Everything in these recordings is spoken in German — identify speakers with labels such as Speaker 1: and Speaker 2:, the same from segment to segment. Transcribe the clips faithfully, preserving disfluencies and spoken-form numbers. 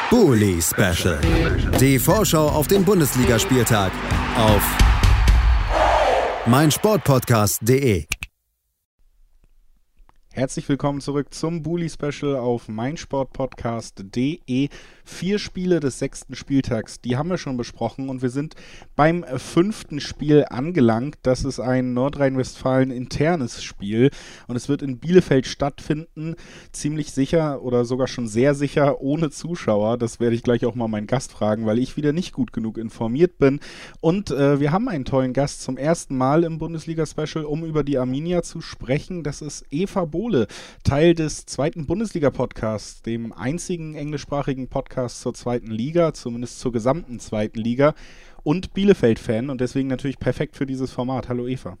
Speaker 1: Bully Special. Die Vorschau auf den Bundesligaspieltag auf meinsportpodcast punkt de.
Speaker 2: Herzlich willkommen zurück zum Bully Special auf meinsportpodcast punkt de. Vier Spiele des sechsten Spieltags, die haben wir schon besprochen und wir sind beim fünften Spiel angelangt. Das ist ein Nordrhein-Westfalen internes Spiel und es wird in Bielefeld stattfinden, ziemlich sicher oder sogar schon sehr sicher ohne Zuschauer. Das werde ich gleich auch mal meinen Gast fragen, weil ich wieder nicht gut genug informiert bin. Und äh, wir haben einen tollen Gast zum ersten Mal im Bundesliga-Special, um über die Arminia zu sprechen. Das ist Eva Bohle, Teil des zweiten Bundesliga-Podcasts, dem einzigen englischsprachigen Podcast zur zweiten Liga, zumindest zur gesamten zweiten Liga, und Bielefeld-Fan und deswegen natürlich perfekt für dieses Format. Hallo Eva.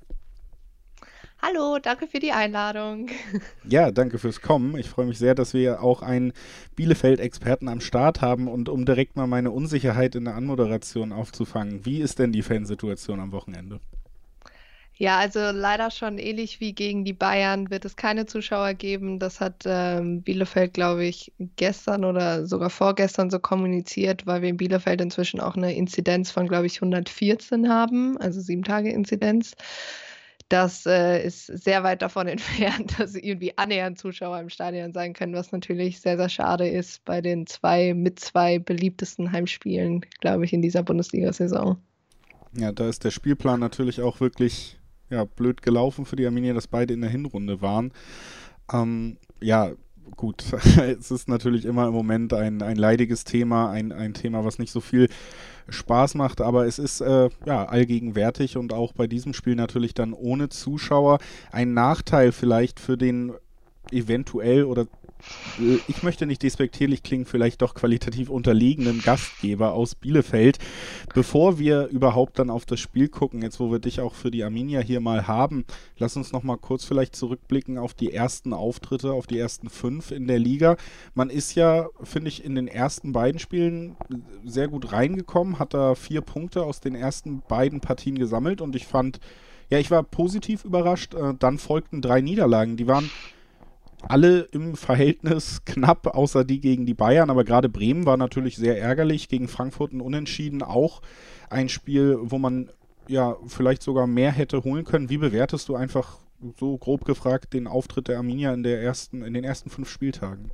Speaker 3: Hallo, danke für die Einladung.
Speaker 2: Ja, danke fürs Kommen. Ich freue mich sehr, dass wir auch einen Bielefeld-Experten am Start haben und um direkt mal meine Unsicherheit in der Anmoderation aufzufangen. Wie ist denn die Fansituation am Wochenende?
Speaker 3: Ja, also leider schon ähnlich wie gegen die Bayern wird es keine Zuschauer geben. Das hat ähm, Bielefeld, glaube ich, gestern oder sogar vorgestern so kommuniziert, weil wir in Bielefeld inzwischen auch eine Inzidenz von, glaube ich, hundertvierzehn haben, also sieben Tage Inzidenz. Das äh, ist sehr weit davon entfernt, dass irgendwie annähernd Zuschauer im Stadion sein können, was natürlich sehr, sehr schade ist bei den zwei mit zwei beliebtesten Heimspielen, glaube ich, in dieser Bundesliga-Saison.
Speaker 2: Ja, da ist der Spielplan natürlich auch wirklich ja, blöd gelaufen für die Arminia, dass beide in der Hinrunde waren. Ähm, ja, gut, es ist natürlich immer im Moment ein, ein leidiges Thema, ein, ein Thema, was nicht so viel Spaß macht, aber es ist äh, ja allgegenwärtig und auch bei diesem Spiel natürlich dann ohne Zuschauer. Ein Nachteil vielleicht für den eventuell oder ich möchte nicht despektierlich klingen, vielleicht doch qualitativ unterlegenen Gastgeber aus Bielefeld. Bevor wir überhaupt dann auf das Spiel gucken, jetzt wo wir dich auch für die Arminia hier mal haben, lass uns noch mal kurz vielleicht zurückblicken auf die ersten Auftritte, auf die ersten fünf in der Liga. Man ist ja, finde ich, in den ersten beiden Spielen sehr gut reingekommen, hat da vier Punkte aus den ersten beiden Partien gesammelt und ich fand, ja, ich war positiv überrascht. Dann folgten drei Niederlagen, die waren alle im Verhältnis knapp, außer die gegen die Bayern, aber gerade Bremen war natürlich sehr ärgerlich, gegen Frankfurt ein Unentschieden, auch ein Spiel, wo man ja vielleicht sogar mehr hätte holen können. Wie bewertest du einfach so grob gefragt den Auftritt der Arminia in der ersten, in den ersten fünf Spieltagen?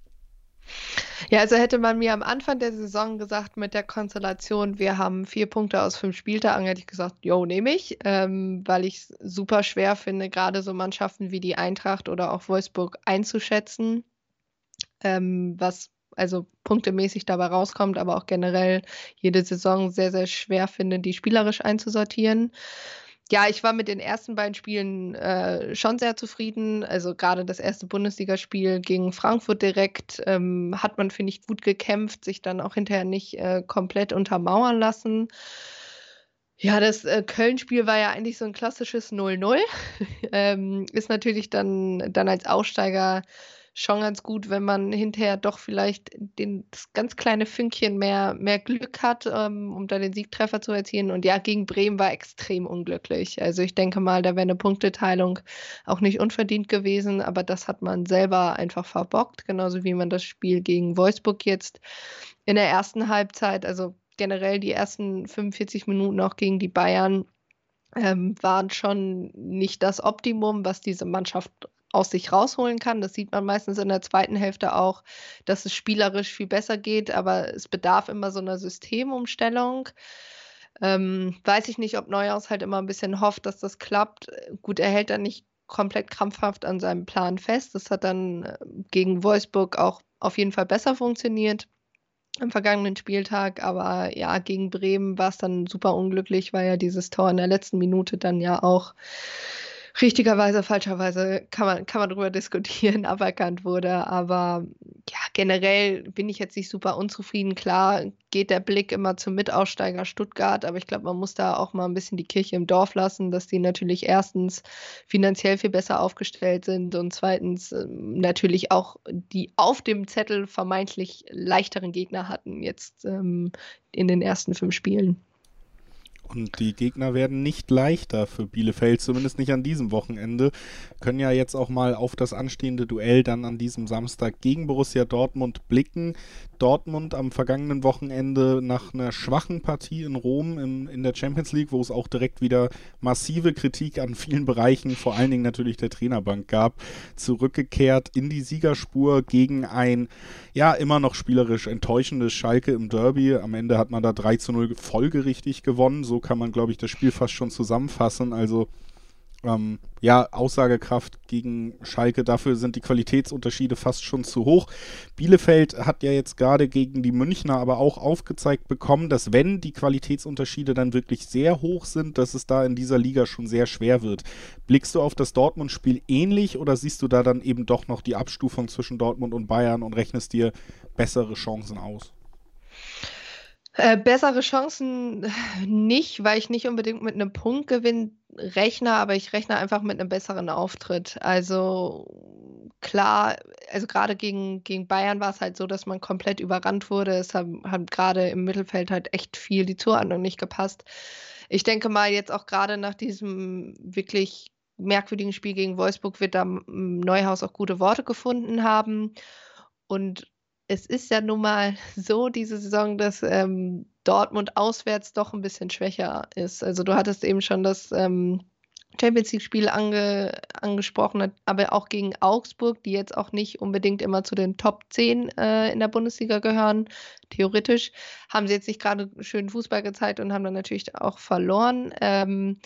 Speaker 3: Ja, also hätte man mir am Anfang der Saison gesagt, mit der Konstellation, wir haben vier Punkte aus fünf Spieltagen, hätte ich gesagt, jo, nehme ich, ähm, weil ich es super schwer finde, gerade so Mannschaften wie die Eintracht oder auch Wolfsburg einzuschätzen, ähm, was also punktemäßig dabei rauskommt, aber auch generell jede Saison sehr, sehr schwer finde, die spielerisch einzusortieren. Ja, ich war mit den ersten beiden Spielen äh, schon sehr zufrieden. Also gerade das erste Bundesligaspiel gegen Frankfurt direkt ähm, hat man, finde ich, gut gekämpft, sich dann auch hinterher nicht äh, komplett untermauern lassen. Ja, das äh, Köln-Spiel war ja eigentlich so ein klassisches null null. ähm, ist natürlich dann, dann als Aussteiger schon ganz gut, wenn man hinterher doch vielleicht den, das ganz kleine Fünkchen mehr, mehr Glück hat, ähm, um da den Siegtreffer zu erzielen. Und ja, gegen Bremen war extrem unglücklich. Also ich denke mal, da wäre eine Punkteteilung auch nicht unverdient gewesen, aber das hat man selber einfach verbockt, genauso wie man das Spiel gegen Wolfsburg jetzt in der ersten Halbzeit, also generell die ersten fünfundvierzig Minuten auch gegen die Bayern, ähm, waren schon nicht das Optimum, was diese Mannschaft aus sich rausholen kann. Das sieht man meistens in der zweiten Hälfte auch, dass es spielerisch viel besser geht, aber es bedarf immer so einer Systemumstellung. Ähm, weiß ich nicht, ob Neuhaus halt immer ein bisschen hofft, dass das klappt. Gut, er hält dann nicht komplett krampfhaft an seinem Plan fest. Das hat dann äh, gegen Wolfsburg auch auf jeden Fall besser funktioniert am vergangenen Spieltag, aber ja, gegen Bremen war es dann super unglücklich, weil ja dieses Tor in der letzten Minute dann ja auch richtigerweise, falscherweise, kann man, kann man drüber diskutieren, aberkannt wurde. Aber ja, generell bin ich jetzt nicht super unzufrieden. Klar geht der Blick immer zum Mitaussteiger Stuttgart, aber ich glaube, man muss da auch mal ein bisschen die Kirche im Dorf lassen, dass die natürlich erstens finanziell viel besser aufgestellt sind und zweitens ähm, natürlich auch die auf dem Zettel vermeintlich leichteren Gegner hatten jetzt ähm, in den ersten fünf Spielen.
Speaker 2: Und die Gegner werden nicht leichter für Bielefeld, zumindest nicht an diesem Wochenende. Können ja jetzt auch mal auf das anstehende Duell dann an diesem Samstag gegen Borussia Dortmund blicken. Dortmund am vergangenen Wochenende nach einer schwachen Partie in Rom im, in der Champions League, wo es auch direkt wieder massive Kritik an vielen Bereichen, vor allen Dingen natürlich der Trainerbank gab, zurückgekehrt in die Siegerspur gegen ein, ja, immer noch spielerisch enttäuschendes Schalke im Derby. Am Ende hat man da drei zu null folgerichtig gewonnen. So kann man, glaube ich, das Spiel fast schon zusammenfassen. Also Ähm, ja, Aussagekraft gegen Schalke, dafür sind die Qualitätsunterschiede fast schon zu hoch. Bielefeld hat ja jetzt gerade gegen die Münchner aber auch aufgezeigt bekommen, dass wenn die Qualitätsunterschiede dann wirklich sehr hoch sind, dass es da in dieser Liga schon sehr schwer wird. Blickst du auf das Dortmund-Spiel ähnlich oder siehst du da dann eben doch noch die Abstufung zwischen Dortmund und Bayern und rechnest dir bessere Chancen aus?
Speaker 3: Äh, bessere Chancen nicht, weil ich nicht unbedingt mit einem Punktgewinn rechne, aber ich rechne einfach mit einem besseren Auftritt. Also klar, also gerade gegen, gegen Bayern war es halt so, dass man komplett überrannt wurde. Es haben, haben gerade im Mittelfeld halt echt viel die Zuordnung nicht gepasst. Ich denke mal, jetzt auch gerade nach diesem wirklich merkwürdigen Spiel gegen Wolfsburg wird da m, Neuhaus auch gute Worte gefunden haben. Und es ist ja nun mal so diese Saison, dass ähm, Dortmund auswärts doch ein bisschen schwächer ist. Also du hattest eben schon das ähm, Champions League-Spiel ange, angesprochen, aber auch gegen Augsburg, die jetzt auch nicht unbedingt immer zu den Top zehn äh, in der Bundesliga gehören. Theoretisch haben sie jetzt nicht gerade schönen Fußball gezeigt und haben dann natürlich auch verloren. Ähm,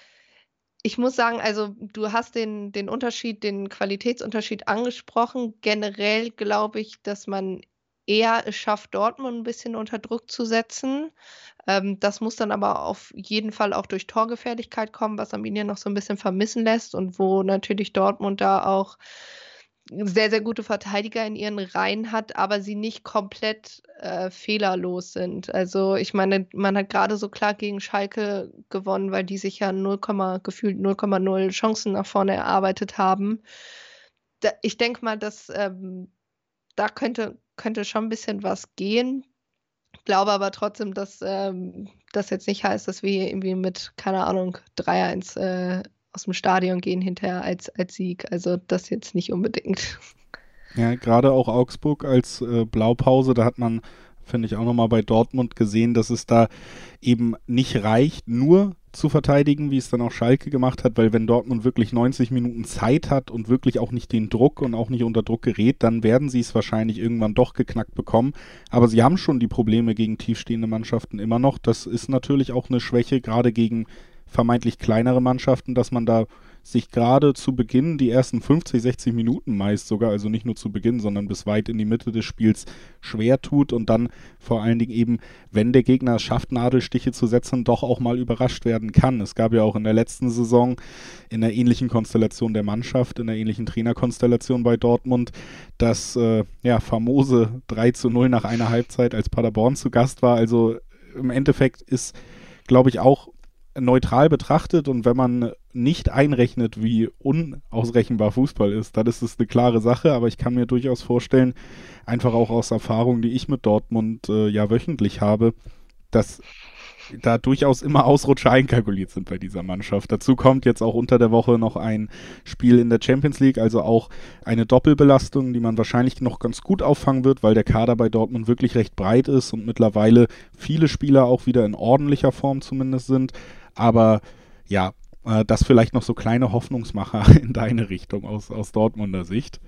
Speaker 3: Ich muss sagen, also du hast den, den Unterschied, den Qualitätsunterschied angesprochen. Generell glaube ich, dass man eher es schafft, Dortmund ein bisschen unter Druck zu setzen. Ähm, das muss dann aber auf jeden Fall auch durch Torgefährlichkeit kommen, was Arminia noch so ein bisschen vermissen lässt und wo natürlich Dortmund da auch sehr, sehr gute Verteidiger in ihren Reihen hat, aber sie nicht komplett äh, fehlerlos sind. Also ich meine, man hat gerade so klar gegen Schalke gewonnen, weil die sich ja null, gefühlt null Komma null Chancen nach vorne erarbeitet haben. Da, ich denke mal, dass ähm, da könnte, könnte schon ein bisschen was gehen. Ich glaube aber trotzdem, dass ähm, das jetzt nicht heißt, dass wir hier irgendwie mit, keine Ahnung, drei eins äh, aus dem Stadion gehen hinterher als, als Sieg. Also das jetzt nicht unbedingt.
Speaker 2: Ja, gerade auch Augsburg als äh, Blaupause, da hat man, finde ich, auch nochmal bei Dortmund gesehen, dass es da eben nicht reicht, nur zu verteidigen, wie es dann auch Schalke gemacht hat, weil wenn Dortmund wirklich neunzig Minuten Zeit hat und wirklich auch nicht den Druck und auch nicht unter Druck gerät, dann werden sie es wahrscheinlich irgendwann doch geknackt bekommen. Aber sie haben schon die Probleme gegen tiefstehende Mannschaften immer noch. Das ist natürlich auch eine Schwäche, gerade gegen vermeintlich kleinere Mannschaften, dass man da sich gerade zu Beginn, die ersten fünfzig, sechzig Minuten meist sogar, also nicht nur zu Beginn, sondern bis weit in die Mitte des Spiels schwer tut und dann vor allen Dingen eben, wenn der Gegner es schafft, Nadelstiche zu setzen, doch auch mal überrascht werden kann. Es gab ja auch in der letzten Saison in einer ähnlichen Konstellation der Mannschaft, in einer ähnlichen Trainerkonstellation bei Dortmund, das äh, ja, famose drei zu null nach einer Halbzeit, als Paderborn zu Gast war. Also im Endeffekt ist, glaube ich, auch neutral betrachtet und wenn man nicht einrechnet, wie unausrechenbar Fußball ist, dann ist es eine klare Sache, aber ich kann mir durchaus vorstellen, einfach auch aus Erfahrungen, die ich mit Dortmund äh, ja wöchentlich habe, dass da durchaus immer Ausrutscher einkalkuliert sind bei dieser Mannschaft. Dazu kommt jetzt auch unter der Woche noch ein Spiel in der Champions League, also auch eine Doppelbelastung, die man wahrscheinlich noch ganz gut auffangen wird, weil der Kader bei Dortmund wirklich recht breit ist und mittlerweile viele Spieler auch wieder in ordentlicher Form zumindest sind. Aber ja, äh, das vielleicht noch so kleine Hoffnungsmacher in deine Richtung aus, aus Dortmunder Sicht.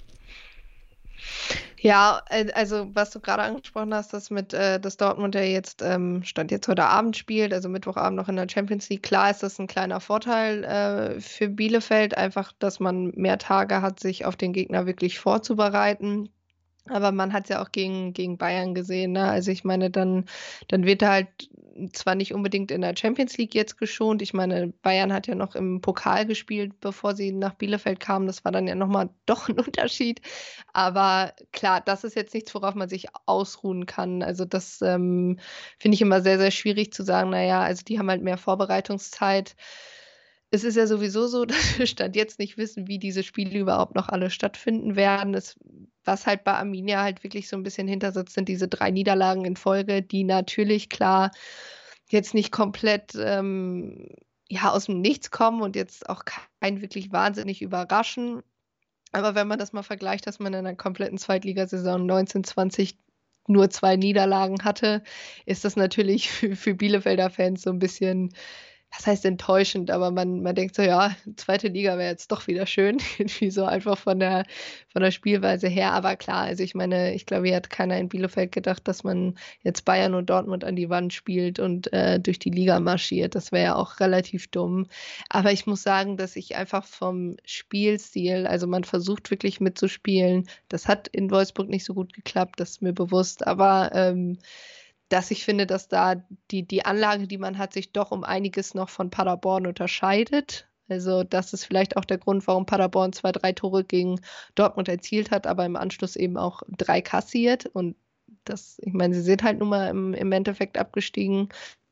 Speaker 3: Ja, äh, also was du gerade angesprochen hast, dass mit äh, dass Dortmund ja jetzt ähm, Stand jetzt heute Abend spielt, also Mittwochabend noch in der Champions League. Klar ist das ein kleiner Vorteil äh, für Bielefeld, einfach, dass man mehr Tage hat, sich auf den Gegner wirklich vorzubereiten. Aber man hat es ja auch gegen, gegen Bayern gesehen, ne? Also ich meine, dann, dann wird er halt zwar nicht unbedingt in der Champions League jetzt geschont. Ich meine, Bayern hat ja noch im Pokal gespielt, bevor sie nach Bielefeld kamen. Das war dann ja nochmal doch ein Unterschied. Aber klar, das ist jetzt nichts, worauf man sich ausruhen kann. Also das ähm, finde ich immer sehr, sehr schwierig zu sagen, naja, also die haben halt mehr Vorbereitungszeit. Es ist ja sowieso so, dass wir Stand jetzt nicht wissen, wie diese Spiele überhaupt noch alle stattfinden werden. Es, was halt bei Arminia halt wirklich so ein bisschen hintersitzt, sind diese drei Niederlagen in Folge, die natürlich klar jetzt nicht komplett ähm, ja, aus dem Nichts kommen und jetzt auch kein wirklich wahnsinnig überraschen. Aber wenn man das mal vergleicht, dass man in einer kompletten Zweitligasaison neunzehn, zwanzig nur zwei Niederlagen hatte, ist das natürlich für, für Bielefelder Fans so ein bisschen, das heißt enttäuschend, aber man, man denkt so, ja, zweite Liga wäre jetzt doch wieder schön, irgendwie so einfach von der, von der Spielweise her. Aber klar, also ich meine, ich glaube, hier hat keiner in Bielefeld gedacht, dass man jetzt Bayern und Dortmund an die Wand spielt und äh, durch die Liga marschiert. Das wäre ja auch relativ dumm. Aber ich muss sagen, dass ich einfach vom Spielstil, also man versucht wirklich mitzuspielen. Das hat in Wolfsburg nicht so gut geklappt, das ist mir bewusst. Aber ähm, dass ich finde, dass da die, die Anlage, die man hat, sich doch um einiges noch von Paderborn unterscheidet. Also das ist vielleicht auch der Grund, warum Paderborn zwei, drei Tore gegen Dortmund erzielt hat, aber im Anschluss eben auch drei kassiert. Und das, ich meine, sie sind halt nun mal im, im Endeffekt abgestiegen.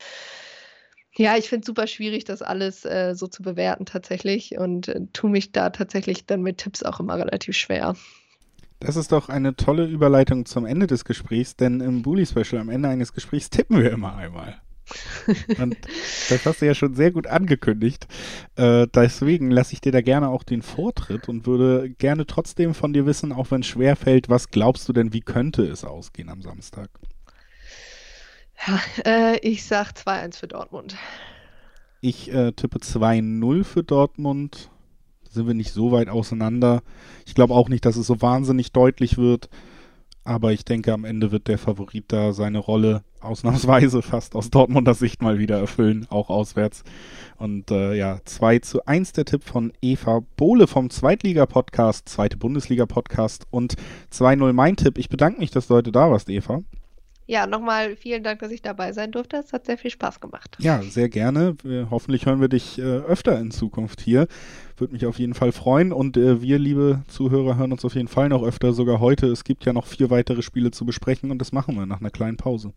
Speaker 3: Ja, ich finde es super schwierig, das alles äh, so zu bewerten tatsächlich und äh, tue mich da tatsächlich dann mit Tipps auch immer relativ schwer.
Speaker 2: Das ist doch eine tolle Überleitung zum Ende des Gesprächs, denn im Bully-Special am Ende eines Gesprächs tippen wir immer einmal. Und das hast du ja schon sehr gut angekündigt. Äh, deswegen lasse ich dir da gerne auch den Vortritt und würde gerne trotzdem von dir wissen, auch wenn es schwer fällt, was glaubst du denn, wie könnte es ausgehen am Samstag?
Speaker 3: Ja, äh, ich sag zwei eins für Dortmund.
Speaker 2: Ich äh, tippe zwei null für Dortmund. Sind wir nicht so weit auseinander. Ich glaube auch nicht, dass es so wahnsinnig deutlich wird, aber ich denke, am Ende wird der Favorit da seine Rolle ausnahmsweise fast aus Dortmunder Sicht mal wieder erfüllen, auch auswärts. Und äh, ja, zwei zu eins der Tipp von Eva Bohle vom Zweitliga-Podcast, Zweite Bundesliga-Podcast und zwei null mein Tipp. Ich bedanke mich, dass du heute da warst, Eva.
Speaker 3: Ja, nochmal vielen Dank, dass ich dabei sein durfte. Es hat sehr viel Spaß gemacht.
Speaker 2: Ja, sehr gerne. Wir, hoffentlich hören wir dich äh, öfter in Zukunft hier. Würde mich auf jeden Fall freuen. Und äh, wir, liebe Zuhörer, hören uns auf jeden Fall noch öfter, sogar heute. Es gibt ja noch vier weitere Spiele zu besprechen und das machen wir nach einer kleinen Pause.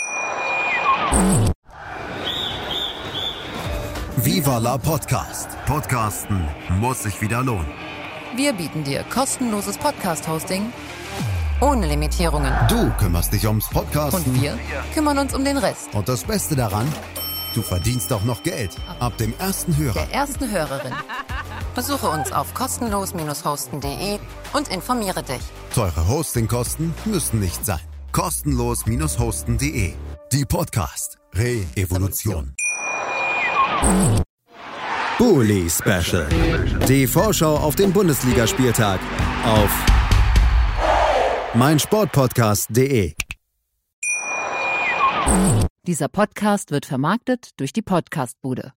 Speaker 1: Viva la Podcast. Podcasten muss sich wieder lohnen.
Speaker 4: Wir bieten dir kostenloses Podcast-Hosting ohne Limitierungen.
Speaker 1: Du kümmerst dich ums Podcasten.
Speaker 4: Und wir kümmern uns um den Rest.
Speaker 1: Und das Beste daran, du verdienst auch noch Geld. Ab dem ersten Hörer.
Speaker 4: Der ersten Hörerin. Besuche uns auf kostenlos hosten punkt de und informiere dich.
Speaker 1: Teure Hostingkosten müssen nicht sein. kostenlos hosten punkt de. Die Podcast Re-Evolution. Bully Special. Die Vorschau auf den Bundesligaspieltag auf meinsportpodcast punkt de.
Speaker 4: Dieser Podcast wird vermarktet durch die Podcastbude.